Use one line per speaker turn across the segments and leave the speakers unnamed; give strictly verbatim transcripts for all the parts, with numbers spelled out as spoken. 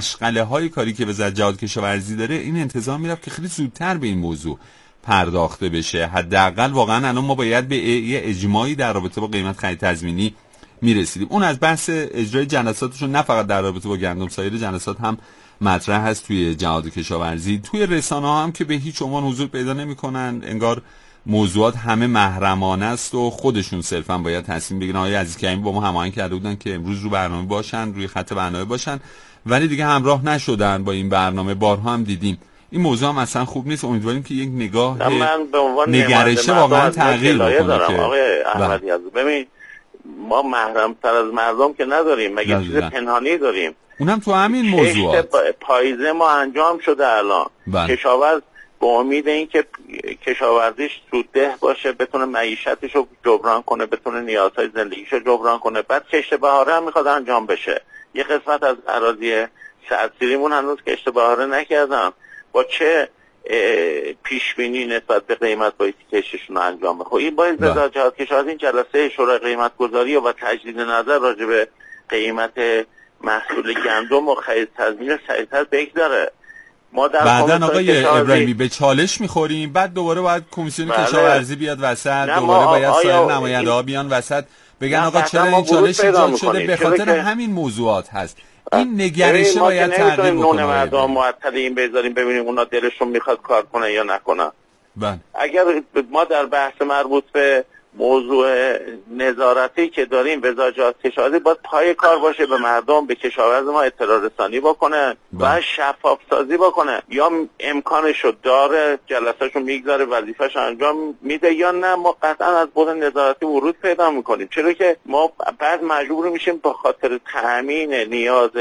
مشغله های کاری که وزارت جهاد کشاورزی داره، این انتظار میرفت که خیلی زودتر به این موضوع پرداخته بشه. حداقل واقعا الان ما باید به یه اجماعی در رابطه با قیمت خرید تضمینی میرسیدیم. اون از بحث اجرای جلساتشون نه فقط در رابطه با گندم، سایر جلسات هم مطرح هست توی جهاد کشاورزی. توی رسانه ها هم که به هیچ عنوان حضور پیدا نمی‌کنن، انگار موضوعات همه محرمانه است و خودشون صرفا باید تصمیم بگیرن. آقای عزیز کریمی با ما هماهنگ کرده بودن که امروز رو برنامه باشن، روی خط برنامه باشن، ولی دیگه همراه نشدن با این برنامه. بارها هم دیدیم این موضوع هم اصلا خوب نیست. امیدواریم که یک نگاه نگرشه واقعا تغییر بکنه.
آقای احمدی عزیز، ببین ما محرم تر از مردم که نداریم، مگه چیز پنهانی داریم؟
اونم تو همین موضوعات
پاییزه ما انجام شده الان. کشاورز به امید این که کشاورزیش سودده باشه، بتونه معیشتش رو جبران کنه، بتونه نیازهای زندگیش رو جبران کنه، بعد کشت بهاره هم میخواد انجام بشه. یه قسمت از اراضی سرسیریمون هنوز کشت بهاره نکردم. با چه پیشبینی نسبت به قیمت باید کشتشون رو انجام بده؟ خب این باید وزارت جهاد کشاورزی این جلسه شورای قیمت گذاری و تجدید نظر راجع به قیمت محصول گندم و خرید تضمین سریعتر بگذاره. ما در
بعدن آقای ابراهیمی به چالش میخوریم، بعد دوباره باید کمیسیون بله. کشاورزی بیاد وسط، دوباره باید سایر نماینده ها بیان وسط بگن آقا چرا این چالش ایجاد شده؟ به خاطر همین موضوعات هست. این نگرشه باید تغییر بکنه.
ما مردم معطل این بذاریم ببینیم اونا دلشون میخواد کار کنه یا نکنه.
بله.
اگر ما در بحث مربوط به موضوع نظارتی که داریم، وزارت جهاد کشاورزی باید پای کار باشه، به مردم، به کشاورز ما اطلاع رسانی بکنه و شفاف سازی بکنه. یا امکانشو داره، جلسه‌شو میگذاره، وظیفه‌شو انجام میده، یا نه ما قطعا از بود نظارتی ورود پیدا میکنیم. چرا که ما بعد مجبور میشیم به خاطر تأمین نیاز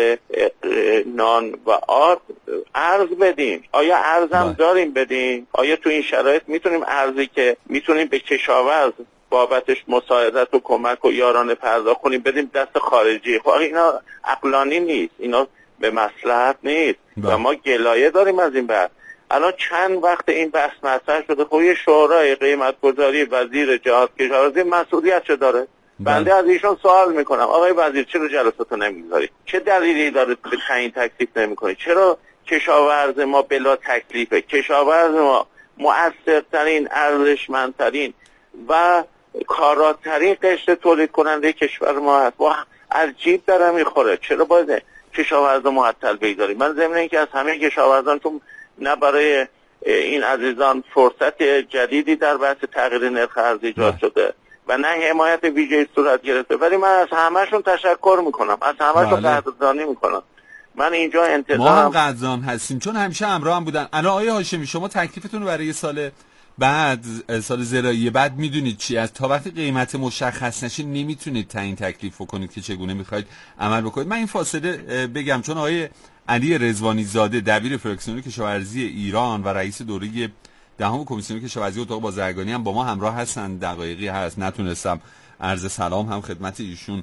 نان و آرد ارز بدیم. آیا ارزم داریم بدیم؟ آیا تو این شرایط میتونیم ارزی که میتونیم به کشاورز بابتش مساعدت و کمک و یارانه پرداخت کنیم بدیم دست خارجی؟ خب اینا عقلانی نیست، اینا به مصلحت نیست و ما گلایه داریم از این بحث. الان چند وقت این بحث مطرح شده، خب یه شورای قیمت گذاری وزیر جهاد کشاورزی مسئولیتشو داره. بنده از ایشون سوال میکنم آقای وزیر چرا جلساتو نمیگذاری؟ چه دلیلی داره به تعیین تکلیف نمیکنی؟ چرا کشاورز ما بلا تکلیفه؟ کشاورز ما مؤثرترین، ارزشمندترین و کاراترین قشر تولید کننده کشور ما هست. با از جیب داره میخوره. چرا باید کشاورز معطل بگذاریم؟ من ضمن اینکه از همه کشاورزان تو نه برای این عزیزان فرصت جدیدی در بحث تغییر نرخ ارز ایجاد شده و نه حمایت ویژه‌ای صورت گرفته، ولی من از همه‌شون تشکر میکنم، از همه‌شون قدردانی میکنم. من اینجا انتظارم،
ما هم قدردان هستیم چون همیشه همراه هم بودن. الان آقای هاشمی شما تکلیفتون رو برای سال بعد، سال زراعی بعد میدونید چی است؟ تا وقتی قیمت مشخص نشه نمیتونید تعیین تکلیف کنید که چگونه میخواید عمل بکنید. من این فاصله بگم چون آقای علی رضوانی زاده دبیر فراکسیون کشاورزی ایران و رئیس دوره دهم کمیسیون کشاورزی اتاق بازرگانی هم با ما همراه هستن. دقایقی هست نتونستم عرض سلام هم خدمت ایشون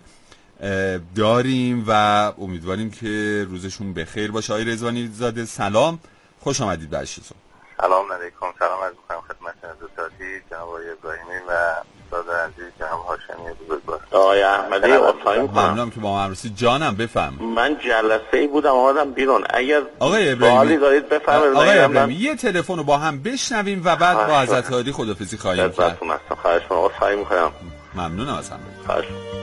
داریم و امیدواریم که روزشون بخیر باشه. آقای رضوانی زاده سلام، خوش آمدید به اشیسون.
سلام علیکم، سلام عرض می‌کنم خدمت حضرت جناب آقای ابراهیمی و استاد عزیز جناب هاشمی بزرگوار.
آقای احمدی اصلاحی می‌کنم.
ممنونم که با ما همراهی. جانم بفرمایید.
من جلسه‌ای بودم اومدم بیرون. اگر
آقای ابراهیمی
دارید بفرمایید.
آقای ابراهیمی یه تلفن رو با هم بشنویم و بعد با حضرت عالی خداحافظی خواهیم کرد.
خواهش می‌کنم. اصلاحی می‌کنم.
ممنونم از همه.
خواهش.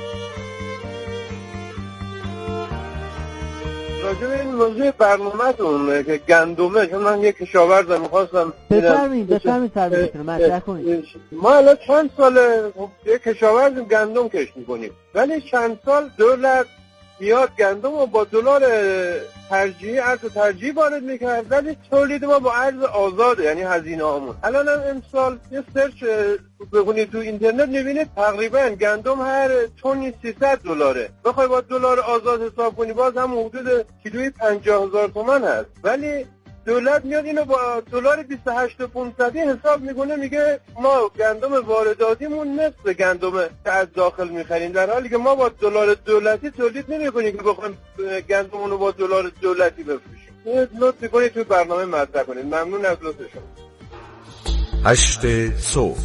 راجع به این موضوع برنامه‌تون که گندمه، چون من یک کشاورزم می‌خواستم
بفرمایید بفرمایید سربیتون مطرح کنید.
ما الان چند ساله یک کشاورز گندم کشت می‌کنیم، ولی چند سال دولت میاد گندم رو با دلار ترجیحی ارز ترجیحی وارد می‌کرد، ولی تولید ما با ارز آزاده، یعنی هزینه هامون. الان هم امسال یه سرچ بخونید تو اینترنت می‌بینید تقریبا گندم هر تونی سیصد دلاره. بخوای با دلار آزاد حساب کنی باز هم حدود کیلویی پنجاه هزار تومان هست، ولی دولت میاد اینو با دلار بیست و هشت و پانصد حساب میکنه، میگه ما گندم وارداتیمون نصف گندم که از داخل میخریم، در حالی که ما با دلار دولتی تولید نمیکنیم که بخوایم گندممون رو با دلار دولتی بفروشیم. لطف میکنید توی برنامه مطرح کنید. ممنون از لطف شما.
هشت صبح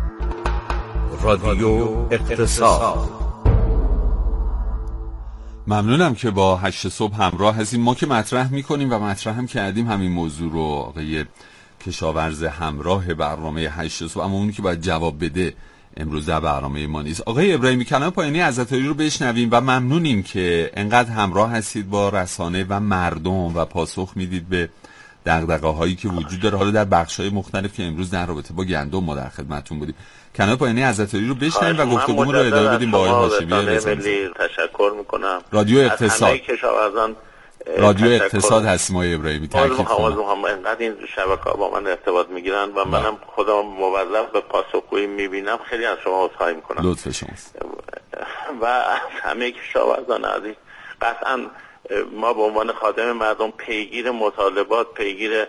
رادیو اقتصاد.
ممنونم که با هشت صبح همراه هستیم. ما که مطرح میکنیم و مطرح هم کردیم همین موضوع رو، آقای کشاورز همراه برنامه هشت صبح، اما اونی که باید جواب بده امروز در برنامه ما نیست. آقای ابراهیمی، کلام پایانی عزتاری رو بشنویم و ممنونیم که انقدر همراه هستید با رسانه و مردم و پاسخ میدید به دغدغه‌هایی که وجود داره، حالا در بخش‌های مختلف که امروز در رابطه با گندم ما در خدمتتون بودیم. کلام پایانی عزتاری رو بشنویم و گفتگومون رو ادامه بدیم با آقای هاشمی
رضایی. تشکر میکنم.
رادیو اقتصاد
کشاورزان
رادیو اقتصاد هستیم آقای ابراهیمی. تاکید
کنم انقدر این شبکه‌ها با من ارتباط میگیرن و منم خودم موظف به پاسخگویی میبینم. خیلی از شما عذرخواهی میکنم.
لطف شماست.
و از همه کشاورزان عزیز، قطعا ما به عنوان خادم مردم پیگیر مطالبات، پیگیر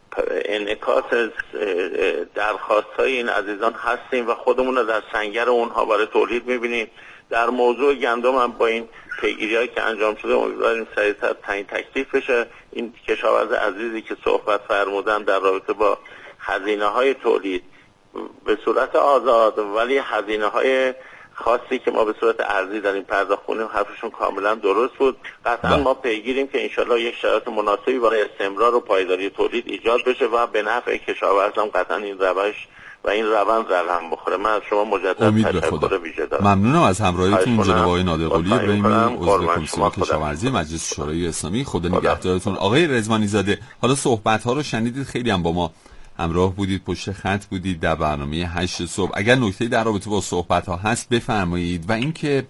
انعکاس درخواست‌های این عزیزان هستیم و خودمون رو در سنگر اونها برای تولید می‌بینیم. در موضوع گندم هم با این پیگیری‌هایی که انجام شده امیدواریم سریعتر تعیین تکلیف بشه. این کشاورز عزیزی که صحبت فرمودن در رابطه با هزینه‌های تولید به صورت آزاد ولی هزینه‌های خاصی که ما به صورت ارزی داریم پرداخت کنیم، حرفشون کاملا درست بود. قطعا ما پیگیریم که انشالله یک شرایط مناسبی برای استمرار و پایداری تولید ایجاد بشه و به نفع کشاورزان قطعا این روش و این روند رقم بخوره. من از شما مجدد تشکر ویژه دارم.
ممنونم از همراهیتون جناب آقای نادرقلی ابراهیمی، عضو کمیسیون کشاورزی مجلس شورای اسلامی. خدا نگهدارتون. آقای رضوانی زاده، حالا صحبت ها رو شنیدید، خیلی هم با ما همراه بودید، پشت خط بودید در برنامه هشت صبح. اگر نکته‌ای در رابطه با صحبت ها هست بفرمایید. و اینکه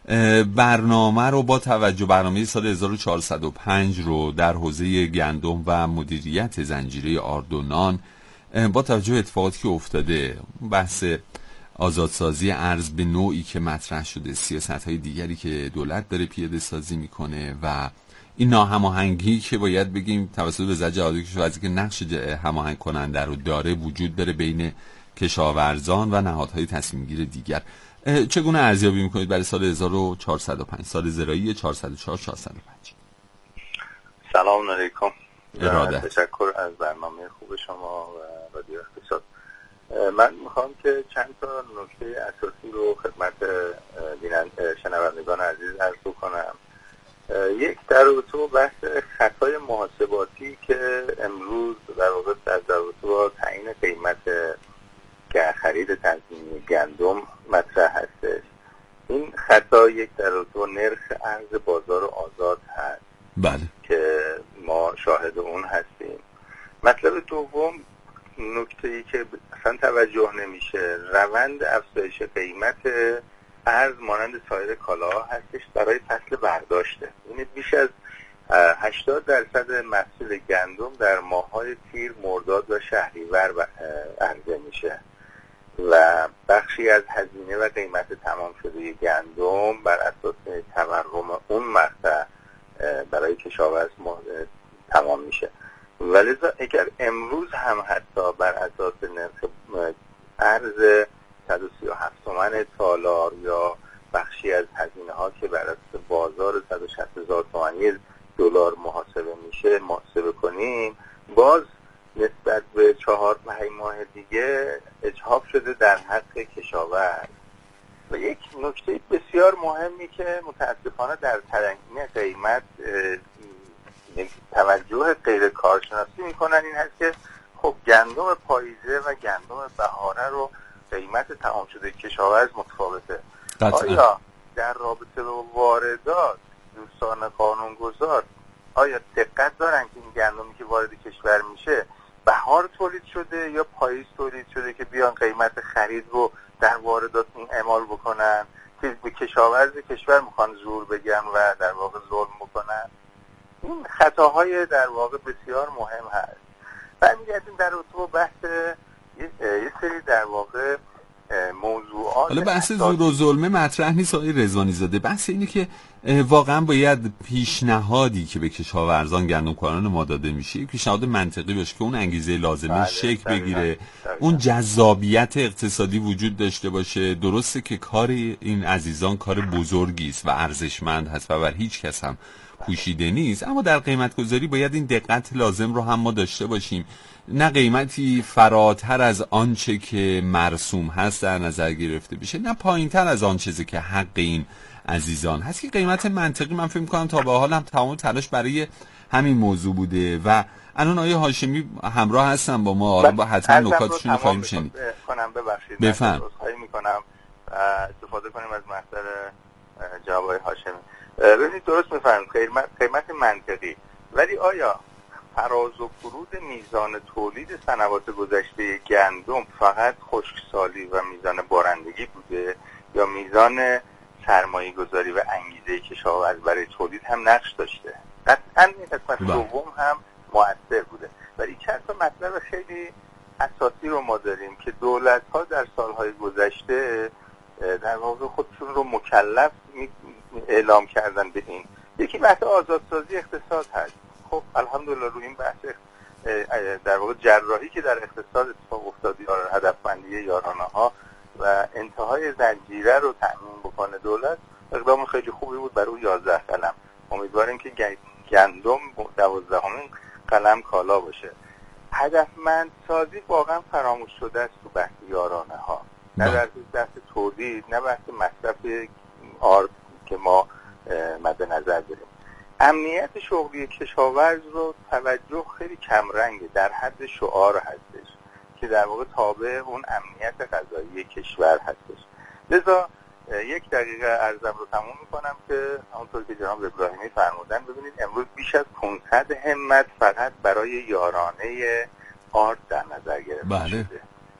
برنامه رو با توجه برنامه سال هزار و چهارصد و پنج رو در حوزه گندم و مدیریت زنجیره آرد و نان با توجه اتفاقاتی که افتاده، بحث آزادسازی ارز به نوعی که مطرح شده، سیاست‌های دیگری که دولت داره پیاده سازی میکنه و این ناهماهنگی که باید بگیم توسط وزارت جهادی کشاورزی که نقش هماهنگ کننده رو داره وجود داره بین کشاورزان و نهادهای تصمیم گیر دیگر. چگونه ارزیابی میکنید برای سال هزار و چهارصد و پنج، سال زراعی چهارصد و چهار چهارصد و پنج؟
سلام علیکم.
اراده.
تشکر از برنامه خوب شما و رادیو اقتصاد. من میخوام که چند تا نکته اساسی رو خدمت شنوندگان عزیز عرض کنم. یک، در رابطه با بحث خطای محاسباتی که امروز در واقع در رابطه با تعیین قیمت خرید تضمینی گندم مطرح هستش. این خطا یک در رابطه با نرخ ارز بازار آزاد هست.
بله.
که ما شاهد اون هستیم. مطلب دوم، نکته‌ای که اصلا توجه نمیشه، روند افزایش قیمت ارز مانند سایر کالاها هستش برای فصل برداشته. یعنی بیش از هشتاد درصد محصول گندم در ماه‌های تیر، مرداد و شهریور عرضه میشه و بخشی از هزینه و قیمت تمام شده گندم بر اساس تورم اون مقطع برای کشاورز تمام میشه. ولذا اگر امروز هم حتی بر اساس نرخ ارز صد و سی و هفت تومن تالار یا بخشی از هزینه ها که بر اساس بازار صد و شصت هزار تومانی دلار محاسبه میشه محاسبه کنیم، باز نسبت به چهار پنج ماه دیگه اجحاف شده در حق کشاورز. و یک نکته بسیار مهمی که متاسفانه در تعیین قیمت توجه غیر کارشناسی میکنن این هست که خب گندم پاییزه و گندم بهاره رو قیمت تمام شده کشاورز متفاوته. آیا در رابطه با واردات دوستان قانونگذار آیا دقت دارن که این گندمی که وارد کشور میشه بهار تولید شده یا پاییز تولید شده که بیان قیمت خرید رو در واردات این اعمال بکنن که به کشاورز کشور میخوان زور بگن و در واقع ظلم بکنن؟ این خطاهای در واقع بسیار مهم هست. برمیگردیم در رابطه بحث یه سری در واقع موضوعات.
حالا بحث زور و ظلمه مطرح نیست آقای رضوانی زاده، بحث اینه که واقعا باید پیشنهادی که به کشاورزان گندمکاران ما داده میشه پیشنهاد منطقی باشه که اون انگیزه لازمه بله، شکل بگیره، بله، اون جذابیت اقتصادی وجود داشته باشه. درسته که کار این عزیزان کار بزرگی است و ارزشمند هست و بر هیچ کس هم پوشیده نیست، اما در قیمت گذاری باید این دقت لازم رو هم ما داشته باشیم، نه قیمتی فراتر از آنچه که مرسوم هست در نظر گرفته بشه، نه پایینتر از آن چیزی که حق این عزیزان هست که قیمت منطقی من فکر می‌کنم تا به حال هم تمام تلاش برای همین موضوع بوده و الان آیه هاشمی همراه هستن با ما، با حتما نکاتشون رو خواهیم شنید.
کنم ببخشید
بفهم.
عذرخواهی می‌کنم استفاده کنیم از مصدر جواب آقای هاشمی. ببینید درست می‌فرمایید قیمت قیمت منطقی، ولی آیا فراز و فرود میزان تولید سنوات گذشته گندم فقط خشکسالی و میزان بارندگی بوده یا میزان سرمایه گذاری و انگیزه کشاورز برای تولید هم نقش داشته؟ قطعا این قسمت دوم هم مؤثر بوده. ولی چند تا مطلب خیلی اساسی رو ما داریم که دولت‌ها در سالهای گذشته در واقع خودشون رو مکلف اعلام کردن به این. یکی بحث آزادسازی اقتصاد هست. خب الحمدلله روی این بحث در واقع جراحی که در اقتصاد اتفاق افتاد، هدفمندی یارانه ها و انتهای زنجیره رو تأمین بکنه دولت، اقدام خیلی خوبی بود برای یازده قلم. امیدواریم که گندم دوازدهمین قلم کالا باشه. هدفمند سازی واقعا فراموش شده است تو بحث یارانه ها، نه در بحث تولید، نه بحث مصرف آرد که ما مد نظر داریم. امنیت شغلی کشاورز رو توجه خیلی کمرنگه، در حد شعار هستش که در واقع تابع اون امنیت غذایی کشور هستش. لذا یک دقیقه عرضم رو تموم میکنم که همونطور که جناب ابراهیمی فرمودن، ببینید امروز بیش از پانصد همت فقط برای یارانه آرد در نظر گرفته
بله.
شده.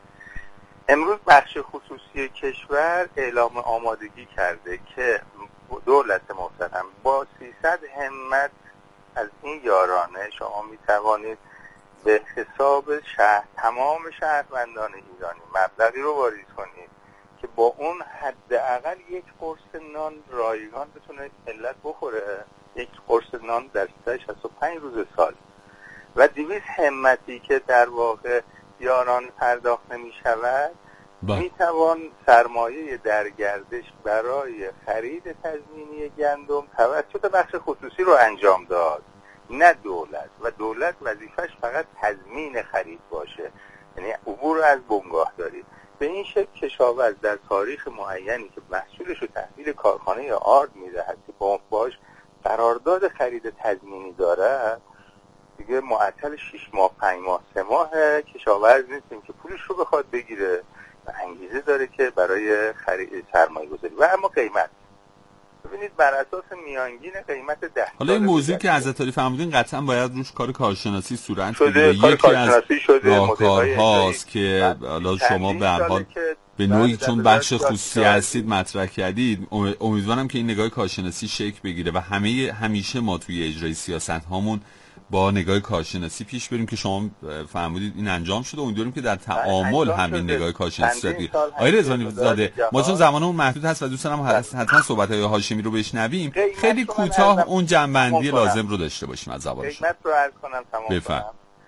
امروز بخش خصوصی کشور اعلام آمادگی کرده که دولت محترم با سیصد همت از این یارانه شما می توانید به حساب شهر تمام شهروندان ایرانی مبلغی رو واریز کنید که با اون حداقل یک قرص نان رایگان بتونه ملت بخوره، یک قرص نان در شصت و پنج روز سال، و دویست همتی که در واقع یاران پرداخت نمی شود می توان سرمایه در گردش برای خرید تضمینی گندم توسط بخش خصوصی رو انجام داد، نه دولت. و دولت وظیفش فقط تضمین خرید باشه، یعنی عبور از بنگاهداری. به این شکل کشاورز در تاریخ معینی که محصولش رو تحویل کارخانه آرد میدهد که با باش قرارداد خرید تضمینی داره، دیگه معطل شش ماه پنج ماه سه ماه کشاورز نیستیم که پولش رو بخواد بگیره و انگیزه داره که برای خرید سرمایه گذاری. و اما قیمت، ببینید بر اساس میانگین قیمت ده
حالا این موضوعی که از عطاری فرمودین قطعا باید روش کار کارشناسی صورت
بگیره. یکی از
راهکارهاست که حالا شما به هر حال به نوعی چون بخش خصوصی هستید مطرح کردید، امیدوارم که این نگاه کارشناسی شکل بگیره و همه همیشه ما توی اجرای سیاست هامون با نگاه کارشناسی پیش بریم که شما فرمودید این انجام شده. امیدواریم که در تعامل هم این نگاه کارشناسی صورت بگیره. آقای رضوانی زاده، ما چون زمانمون محدود هست و دوست دارم حتما صحبت‌های هاشمی رو بشنویم، خیلی کوتاه اون جنبندی لازم رو داشته باشیم از زبان شما.
قیمت رو عرض کنم تمام
بفرمایید.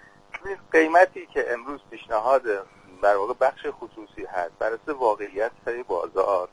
قیمتی که امروز پیشنهاد در واقع بخش خصوصی هست بر اساس واقعیت های بازار،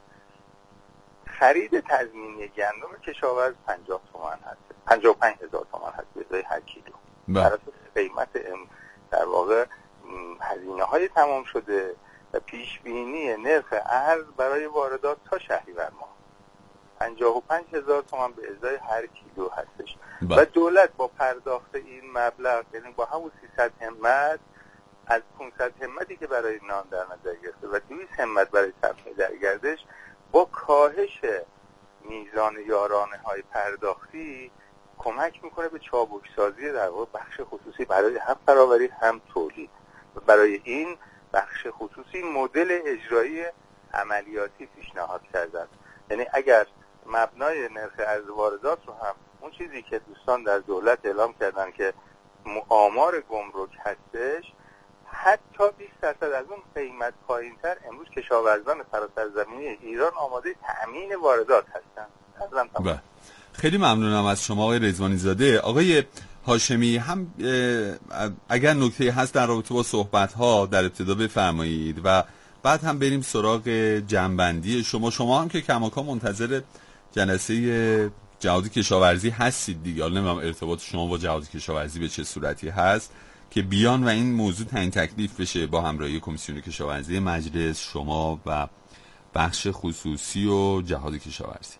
خرید تضمینی گندم کشاورز پنجاه تومان هست، پنجاه و پنج هزار تومان هست به ازای هر کیلو. بر اساس قیمت در واقع هزینه های تمام شده و پیش بینی نرخ ارز برای واردات تا شهریور ماه پنجاه و پنج هزار تومان به ازای هر کیلو هستش. با. و دولت با پرداخت این مبلغ، یعنی با همون سیصد همت از پانصد همتی که برای نان در نظر گرفته و دویست همت برای سرمایه در گردش، با کاهش میزان یارانه های پرداختی کمک میکنه به چابکسازی در واقع بخش خصوصی برای هم فراوری هم تولید. و برای این بخش خصوصی مدل اجرایی عملیاتی پیشنهاد کردن. یعنی اگر مبنای نرخ ارز واردات رو هم اون چیزی که دوستان در دولت اعلام کردن که آمار گمرک هستش، حتی بیست درصد از اون قیمت پایینتر امروز کشاورزان سراسر زمینی ایران آماده تأمین واردات هستن.
بله. خیلی ممنونم از شما آقای رضوانی زاده. آقای هاشمی، هم اگر نکته هست در رابطه با صحبت ها در ابتدا بفرمایید و بعد هم بریم سراغ جنبندی شما. شما هم که کماکان منتظر جلسه جهاد کشاورزی هستید دیگه، حالا نمیدونم ارتباط شما با جهاد کشاورزی به چه صورتی هست که بیان و این موضوع تعیین تکلیف بشه با همراهی کمیسیون کشاورزی مجلس، شما و بخش خصوصی و جهاد کشاورزی.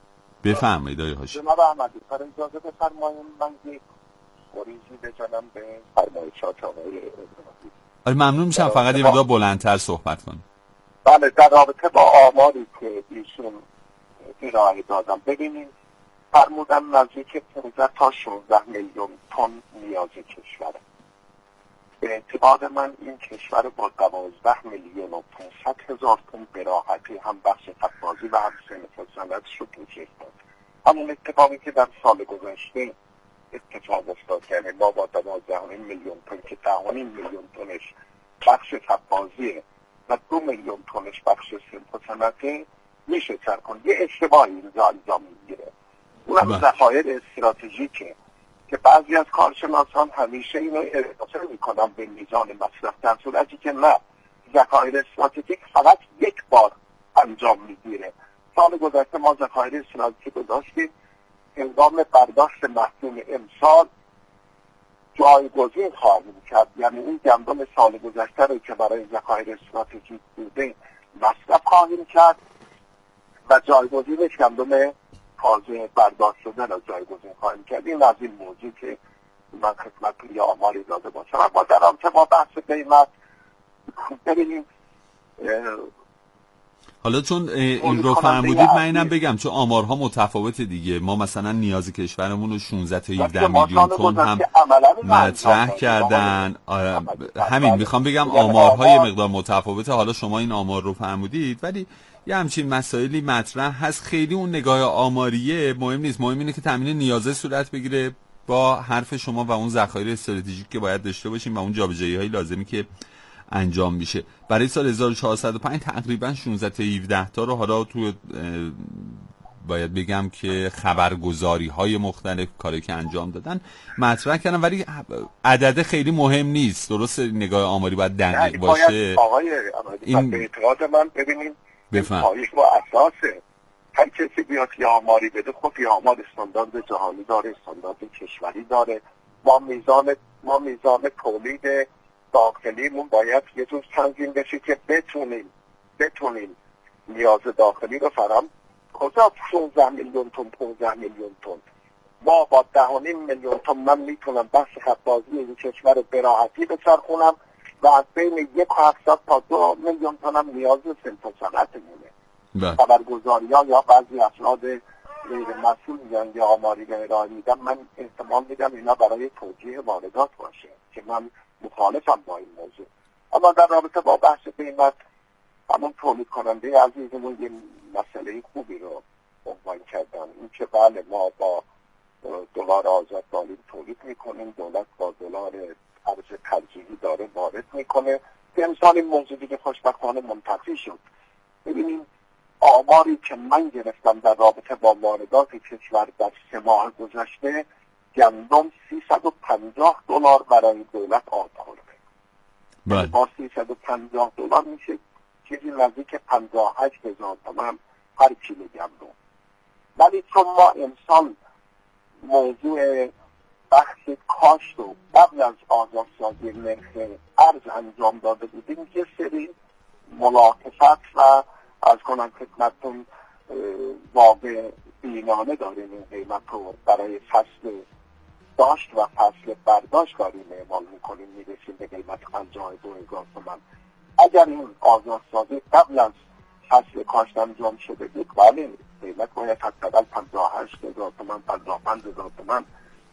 بفرمایید آقای هاشمی.
جناب احمدی فرمایید اجازه بفرمایید من یک گریزی بزنم به فرمایشات آقای ابراهیمی.
آره ممنون میشم، فقط یه مقدار بلندتر صحبت کنید.
بله، در رابطه با آماری که ایشون ارائه دادم، ببینید فرمودن نزدیک پانزده تا شانزده میلیون تن نیاز کشوره. به اعتقاد من این کشور با دوازده میلیون و پانصد هزار تن به راحتی هم بخش تقاضی و هم صنعت و صنعتش رو توجیه داد. همون اتفاقی که در سال گذشته اتفاق افتاد، یعنی ما با دوازده میلیون تن که ده میلیون تنش بخش تقاضیه و دو میلیون تنش بخش صنعت و صنعتی میشه سر کن. یه اشتباهی اینجا انجام میگیره، اونم ذخایر استراتژیکه که بعضی از کارشناسان همیشه اینو ارتباط میکنن به میزان مصرف، در صورتی که نه، ذخایر استراتژیک فقط یک بار انجام میگیره. سال گذشته ما ذخایر استراتژیک رو داشتیم، هنگام برداشت محصول امسال جایگزین خواهیم کرد، یعنی این گندم سال گذشته رو که برای ذخایر استراتژیک بوده مصرف خواهیم کرد و جایگزینش گندم تازه برداشت شده را جایگزین خواهیم کرد. این از این موضوع که من خدمتتون یه آماری داده باشم. اما در رابطه با بحث قیمت ببینیم،
حالا چون این رو فرمودید من اینم بگم چون آمارها متفاوته دیگه، ما مثلا نیاز کشورمون رو شانزده تا هفده میلیون تن هم مطرح کردن. همین میخوام بگم آمارهای مقدار متفاوته. حالا شما این آمار رو فرمودید ولی یه همچین مسائلی مطرح هست، خیلی اون نگاه آماریه مهم نیست، مهم اینه که تامین نیازه صورت بگیره با حرف شما و اون ذخایر استراتژیک که باید داشته باشیم و اون جابجایی‌های لازمی که انجام میشه. برای سال هزار و چهارصد و پنج تقریبا شانزده تا هفده تا رو حالا تو باید بگم که خبرگزاری های مختلف کاری که انجام دادن مطرح کردن، ولی عدد خیلی مهم نیست. درست نگاه آماری باید دقیق باشه.
آقای این به اعتقاد من ببینیم پایش با اساسه هر کسی بیاد یه آماری بده، خب یه آمار استاندارد جهانی داره، استاندارد کشوری داره. ما میزان ما میزان تولید داخلیمون باید یه جور تنظیم بشه که بتونیم بتونیم نیاز داخلی رو فرام. کجا شانزده میلیون تن پانزده میلیون تن؟ ما با ده و نیم میلیون تن من میتونم بخش خطبازی این کشور رو به راحتی بچرخونم و از بین یک و هفتصد تا دو میلیون تن هم نیاز صنعت و صنعت مونه. خبرگزاری ها یا بعضی افراد غیر مسئول میگن یا آماری ارائه میدن، من احتمال میدم اینا برای توجیه واردات باشه که من مخالفم با این موضوع. اما در رابطه با بحث قیمت، همون تولید کننده عزیزمون یه مسئله خوبی رو عنوان کردن، این که بله ما با دلار آزاد داریم تولید میکنیم، دولت با دلار ارز ترجیحی داره وارد میکنه که امسال این موضوع دیگه خوشبختانه منتفی شد. ببینیم آماری که من گرفتم در رابطه با واردات کشور در سه ماه گذشته، گندم سیصد و پنجاه دلار برای دولت آب خورده.
بله.
با سیصد و پنجاه دلار میشه چیزی نزدیک پنجاه و هشت هزار تومان هر کیلو گندم. ولی چون ما امسال موضوع بخش کاشت و قبل از آزادسازی نرخ ارز انجام داده بودیم، یه سری ملاحظات و از کنم خدمتتون واقع بینانه داریم این قیمت رو برای فصل داشت و فصل برداشت داریم اعمال میکنیم، میرسیم به قیمت پنجاه و دو هزار تومان. اگر این آزادسازی قبل از فصل کاشت انجام شده بود، بله قیمت باید حداقل پنجاه و هشت هزار تومان پنجاه و پنج هزار تومان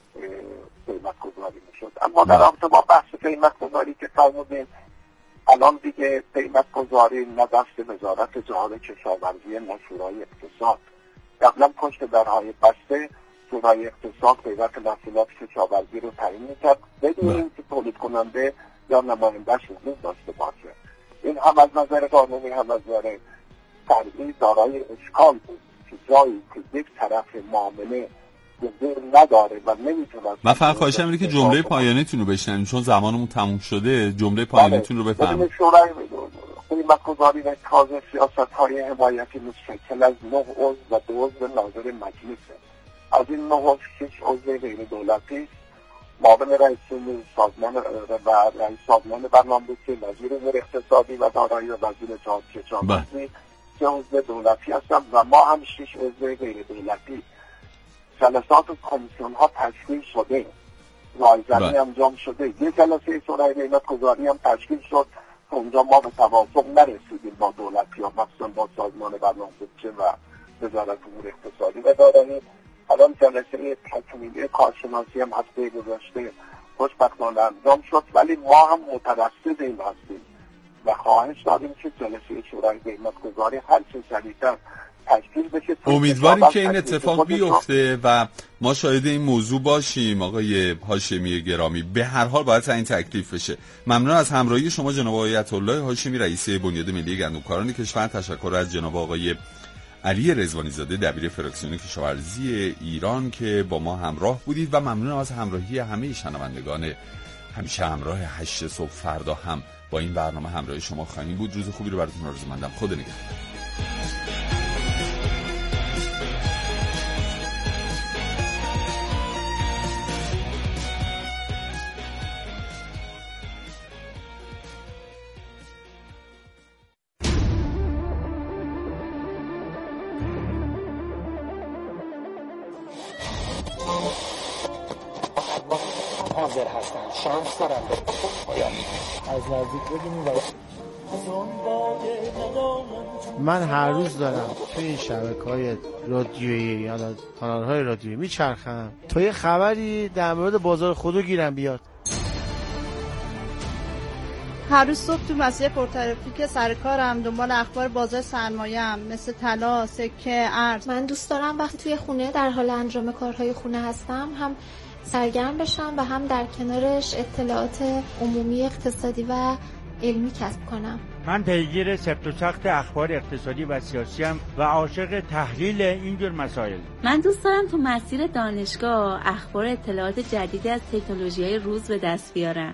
قیمت گذاری میشد. اما در رابطه با بحث قیمت گذاری که فرمودین، الان دیگه قیمت گذاری نه دست وزارت جهاد کشاورزی نه شورای اقتصاد. قبلا پشت درهای بسته شورای اقتصاد قیمت محصولات کشاورزی رو تعیین میکرد بدون اینکه تولید کننده یا نماینده‌اش حضور داشته باشه. این هم از نظر قانونی هم از نظر شرعی دارای اشکال بود که جایی که یک طرف معامله حضور نداره و نمیتونه.
من فقط خواهشم اینه که جمله پایانیتون رو بشنویم چون زمانمون تموم شده. جمله پایانیتون رو بفرمایید.
شورای قیمت گذاری و اتخاذ سیاست‌های حمایتی متشکل از نه عضو و دو عضو ناظر مجلسه. از این نه عضو شش عضو غیر دولتی، معاون رئیس سازمان و رئیس سازمان برنامه‌ریزی، وزیر امور اقتصادی و دارایی و وزیر جهاد کشاورزی
سه عضو دولتی هستم و ما هم شش عضو غیر دولتی. جلسات کمیسیون ها تشکیل شده، رایزنی انجام شده، یک جلسه شورای قیمت گذاری هم تشکیل شد. اونجا ما به توافق نرسیدیم با دولتی ها، مخصوصا با سازمان برنامه‌ریزی و وزارت امور اقتصادی و دارایی. الان جلسه تکمیلی کارشناسی هم هفته گذشته خوشبختانه انجام شد، ولی ما هم مترصد این هستیم و خواهش داریم که جلسه شورای قیمت گذاری هر چه سریعتر تشکیل بشه.
امیدواریم که این اتفاق بیفته و ما شاهد این موضوع باشیم. آقای هاشمی گرامی، به هر حال باید این تکلیف بشه. ممنون از همراهی شما جناب آیت الله هاشمی، رئیس بنیاد ملی گندمکاران کشور. تشکر از جناب آقای علی رضوانی زاده، دبیر فراکسیون کشاورزی ایران که با ما همراه بودید و ممنون از همراهی همه شنوندگان همیشه همراه هشت صبح. فردا هم با این برنامه همراه شما خواهیم بود. روز خوبی رو براتون آرزو. خدا نگهدار.
حاضر هستن شانس دارن از نزدیک ببینیم.
من هر روز دارم توی این شبکه‌های رادیویی یا کانال‌های رادیویی میچرخم تا یه خبری در مورد بازار خودرو گیرم بیاد.
هر روز صبح تو مسیر پرترافیک سر کارم دنبال اخبار بازار سرمایه‌ام مثل طلا، سکه، ارز.
من دوست دارم وقتی توی خونه در حال انجام کارهای خونه هستم هم سرگرم بشم و هم در کنارش اطلاعات عمومی اقتصادی و علمی کسب کنم.
من پیگیر سفت و سخت اخبار اقتصادی و سیاسی ام و عاشق تحلیل اینجور مسائل.
من دوست دارم تو مسیر دانشگاه اخبار اطلاعات جدیدی از تکنولوژی‌های روز به دست بیارم.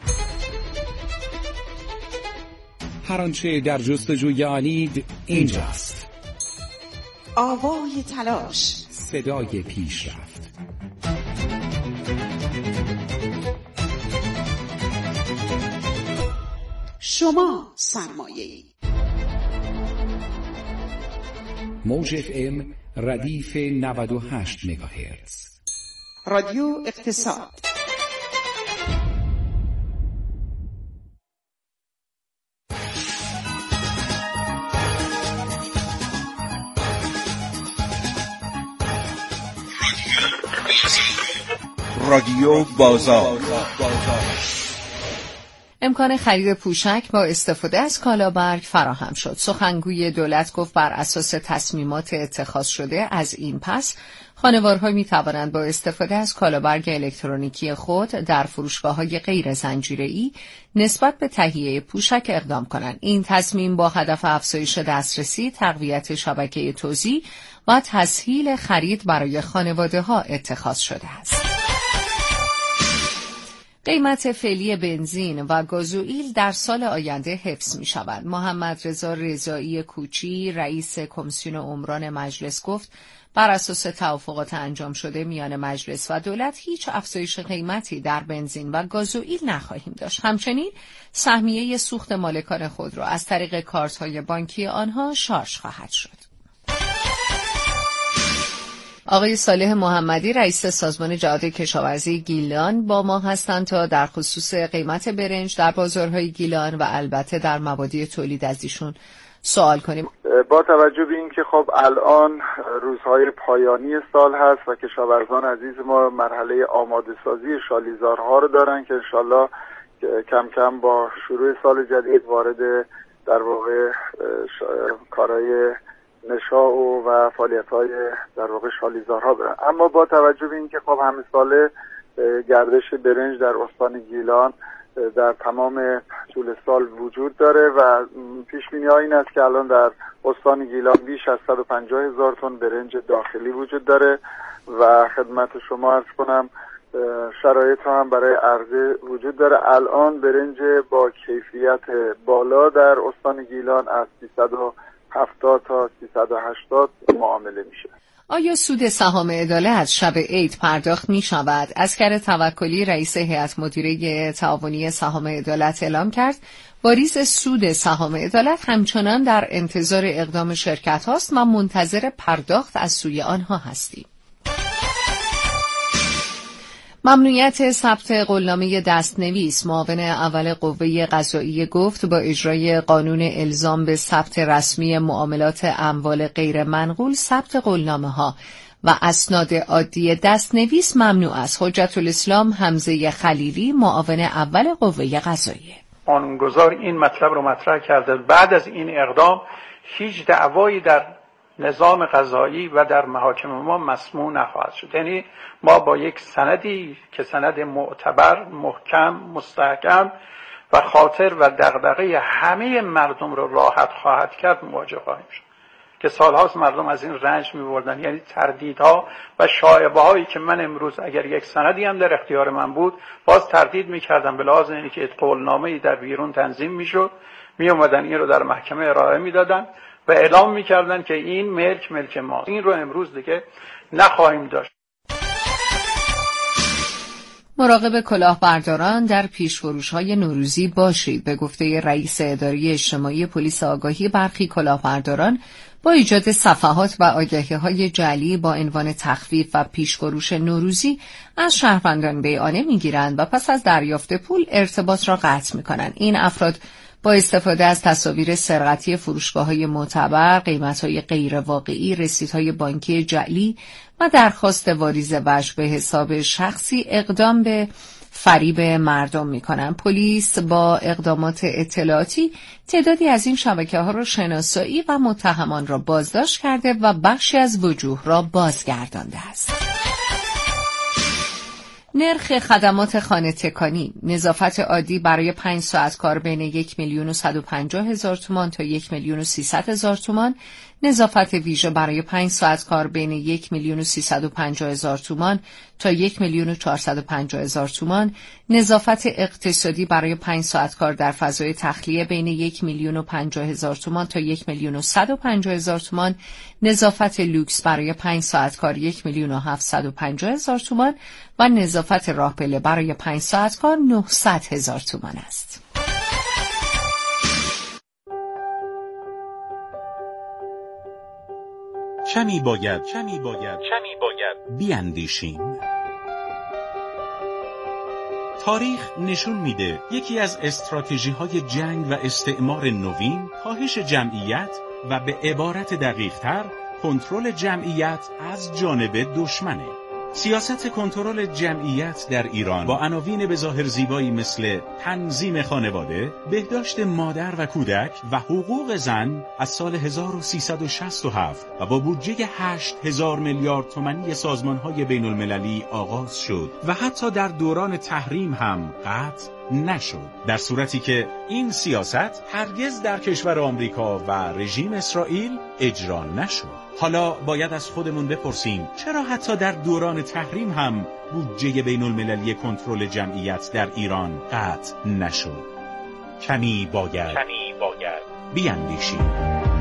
هر آنچه در جستجوی آنید اینجاست.
آوای تلاش،
صدای پیشرفت.
شما سرمایه‌ای.
موج اف ام ردیف نود و هشت مگاهرتز.
رادیو اقتصاد.
رادیو بازار.
امکان خرید پوشک با استفاده از کالابرگ فراهم شد. سخنگوی دولت گفت بر اساس تصمیمات اتخاذ شده از این پس خانوارها می توانند با استفاده از کالابرگ الکترونیکی خود در فروشگاه‌های غیر زنجیره‌ای نسبت به تهیه پوشک اقدام کنند. این تصمیم با هدف افزایش دسترسی، تقویت شبکه توزیع و تسهیل خرید برای خانواده‌ها اتخاذ شده است. قیمت فعلی بنزین و گازوئیل در سال آینده حفظ می شود. محمد رضا رضایی کوچی، رئیس کمیسیون عمران مجلس گفت بر اساس توافقات انجام شده میان مجلس و دولت هیچ افزایش قیمتی در بنزین و گازوئیل نخواهیم داشت. همچنین سهمیه سوخت مالکان خودرو از طریق کارت‌های بانکی آنها شارژ خواهد شد. آقای صالح محمدی، رئیس سازمان جهاد کشاورزی گیلان با ما هستند تا در خصوص قیمت برنج در بازارهای گیلان و البته در مبادی تولید از ایشون سوال کنیم.
با توجه به اینکه خب الان روزهای پایانی سال هست و کشاورزان عزیز ما مرحله آماده سازی شالیزارها رو دارن که انشالله کم کم با شروع سال جدید وارد در واقع کارهای نشاء و فعالیت‌های در واقع شالیزارها برن. اما با توجه به اینکه خب همه ساله گردش برنج در استان گیلان در تمام طول سال وجود داره و پیش بینی‌ها این است که الان در استان گیلان بیش از صد و پنجاه هزار تن برنج داخلی وجود داره و خدمت شما عرض کنم شرایط هم برای عرضه وجود داره. الان برنج با کیفیت بالا در استان گیلان از سیصد و هفتاد تا سیصد و هشتاد معامله میشه.
آیا سود سهام عدالت شب عید پرداخت می شود؟ اسکر توکلی رئیس هیئت مدیره تعاونی سهام عدالت اعلام کرد واریز سود سهام عدالت همچنان در انتظار اقدام شرکت هاست و منتظر پرداخت از سوی آنها هستیم. ممنوعیت ثبت قولنامه دستنویس. معاون اول قوه قضاییه گفت با اجرای قانون الزام به ثبت رسمی معاملات اموال غیر منقول، ثبت قولنامه‌ها و اسناد عادی دستنویس ممنوع است. حجت الاسلام حمزه خلیلی، معاون اول قوه قضاییه،
قانونگذار این مطلب رو مطرح کرده. بعد از این اقدام هیچ دعوایی در نظام قضایی و در محاکم ما مسموع نخواهد شد. یعنی ما با یک سندی که سند معتبر، محکم، مستحکم و خاطر و دغدغه همه مردم رو راحت خواهد کرد مواجه خواهیم شد که سالهاست مردم از این رنج می‌بردن. یعنی تردیدها و شایعه‌هایی که من امروز اگر یک سندی هم در اختیار من بود باز تردید می‌کردم به لحاظ اینکه قولنامه‌ای در بیرون تنظیم می‌شد، می‌اومدن این رو در محکمه ارائه می‌دادن و اعلام می‌کردن که این ملک ملک ما. این رو امروز دیگه نخواهیم داشت.
مراقب کلاهبرداران در پیش‌فروش‌های نوروزی باشید. به گفته رئیس اداره اجتماعی پلیس آگاهی، برخی کلاهبرداران با ایجاد صفحات و آگهی‌های جعلی با عنوان تخفیف و پیش‌فروش نوروزی از شهروندان بیعانه می‌گیرند و پس از دریافت پول ارتباط را قطع می‌کنند. این افراد با استفاده از تصاویر سرقتی فروشگاه‌های معتبر، قیمت‌های غیر واقعی، رسیدهای بانکی جعلی و درخواست واریز وجه به حساب شخصی اقدام به فریب مردم می‌کنند. پلیس با اقدامات اطلاعاتی تعدادی از این شبکه‌ها را شناسایی و متهمان را بازداشت کرده و بخشی از وجوه را بازگردانده است. نرخ خدمات خانه تکانی. نظافت عادی برای پنج ساعت کار بین یک میلیون و صد و پنجاه هزار تومان تا یک میلیون و سیصد هزار تومان. نظافت ویژه برای پنج ساعت کار بین یک میلیون و سیصد و پنجاه هزار تومان تا یک میلیون و چهارصد و پنجاه هزار تومان. نظافت اقتصادی برای پنج ساعت کار در فضای تخلیه بین یک میلیون و پنجاه هزار تومان تا یک میلیون و صد و پنجاه هزار تومان. نظافت لوکس برای پنج ساعت کار یک میلیون و هفتصد و پنجاه هزار تومان و نظافت راهپله برای پنج ساعت کار نهصد هزار تومان است.
کمی باید کمی باید کمی باید بیاندیشیم. تاریخ نشون میده یکی از استراتژی‌های جنگ و استعمار نوین کاهش جمعیت و به عبارت دقیق‌تر کنترل جمعیت از جانب دشمنه. سیاست کنترل جمعیت در ایران با عناوین به ظاهر زیبایی مثل تنظیم خانواده، بهداشت مادر و کودک و حقوق زن از سال هزار و سیصد و شصت و هفت و با بودجه هشت هزار میلیارد تومانی سازمان‌های بین‌المللی آغاز شد و حتی در دوران تحریم هم قطع نشد، در صورتی که این سیاست هرگز در کشور آمریکا و رژیم اسرائیل اجرا نشد. حالا باید از خودمون بپرسیم چرا حتی در دوران تحریم هم بودجه بین المللی کنترل جمعیت در ایران قطع نشد؟ کمی باید کمی باید بیاندیشیم.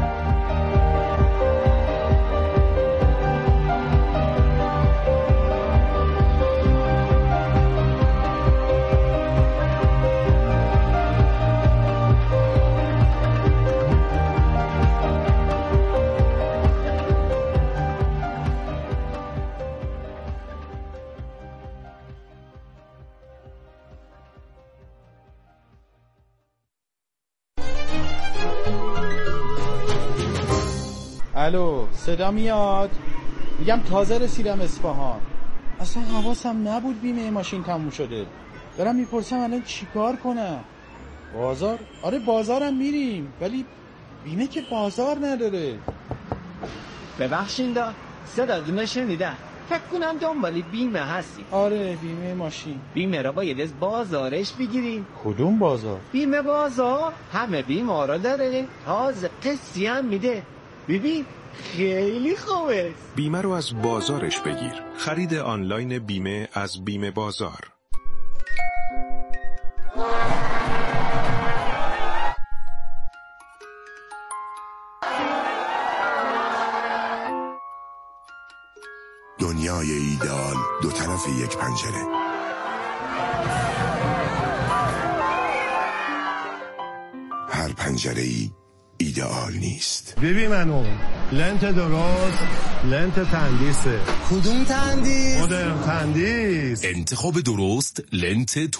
الو، صدا میاد؟ میگم تازه رسیدم اصفهان. اصلا حواسم نبود بیمه ماشین تموم شده. دارم میپرسم الان چیکار کنم؟ بازار؟ آره بازارم میریم، ولی بیمه که بازار نداره.
ببخشید صداتون شنیدم. فکر کنم دنبال بیمه هستی.
آره بیمه ماشین.
بیمه را باید از بازارش بگیریم.
کدوم بازار؟
بیمه بازار همه بیمه را داره، تازه قسطی هم میده. ببین خیلی خوبه.
بیمه رو از بازارش بگیر. خرید آنلاین بیمه از بیمه بازار.
دنیای ایدئال دو طرف یک پنجره. هر پنجره ای ایدئال نیست.
ببین منو لنت درست، لنت تندیسه.
کدوم تندیس؟
مدرن تندیس.
انتخاب درست لنت